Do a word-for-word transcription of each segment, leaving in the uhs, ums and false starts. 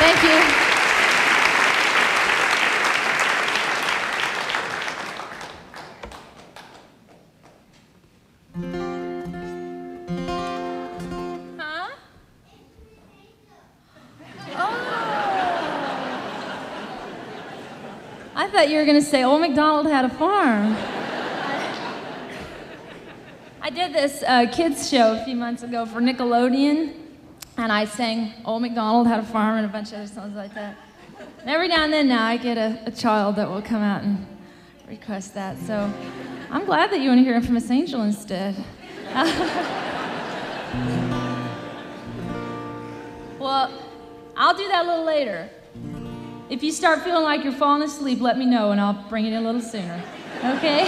Thank you. I thought you were going to say, Old MacDonald had a farm. I did this uh, kids show a few months ago for Nickelodeon, and I sang Old MacDonald had a farm and a bunch of other songs like that. And every now and then now I get a, a child that will come out and request that. So I'm glad that you want to hear Infamous Angel instead. Well, I'll do that a little later. If you start feeling like you're falling asleep, let me know and I'll bring it in a little sooner. Okay?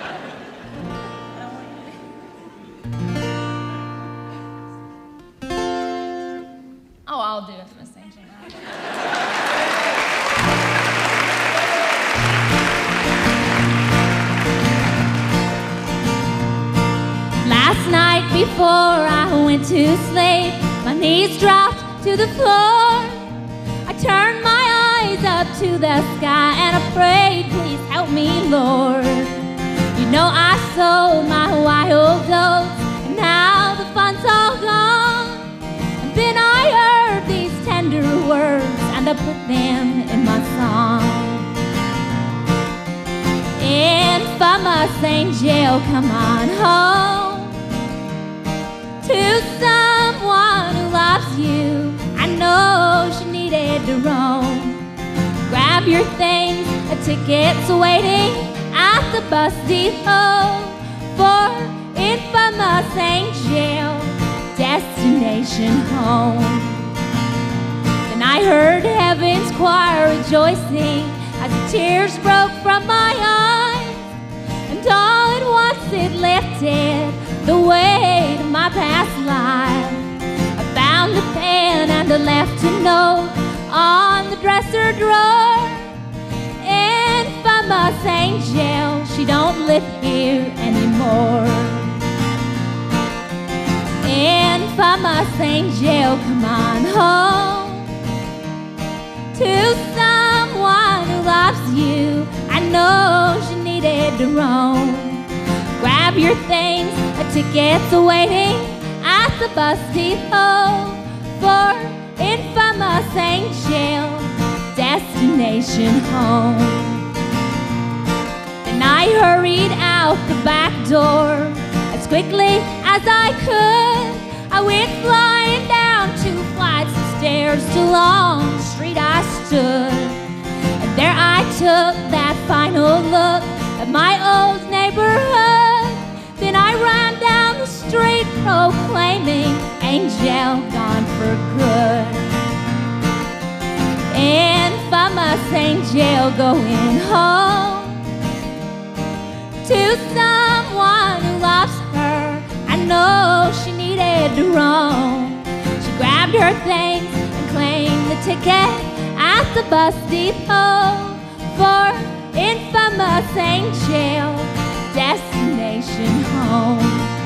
Oh, I'll do Infamous Angel now. Last night before I went to sleep, my knees dropped to the floor. I turned my eyes up to the sky and I prayed, please help me, Lord. You know I sold my wild oats and now the fun's all gone. And then I heard these tender words and I put them in my song. Infamous angel, come on home to someone who loves you. I know she needed to roam. Grab your things, a ticket's waiting at the bus depot for Infamous Angel, destination home. Then I heard heaven's choir rejoicing as the tears broke from my eyes, and all at once it lifted the weight of my past life. I found a pen and I left a note on the dresser drawer. Infamous angel, she don't live here anymore. Infamous angel, come on home to someone who loves you. I know she needed to roam. Grab your things, a ticket's waiting at the bus depot for Infamous Angel, destination home. And I hurried out the back door as quickly as I could. I went flying down two flights of stairs, too long the street I stood. And there I took that final look at my old neighborhood. Then I ran down the street proclaiming, angel gone for good. Infamous angel going home to someone who loves her. I know she needed to roam. She grabbed her things and claimed the ticket at the bus depot for Infamous Angel, destination home.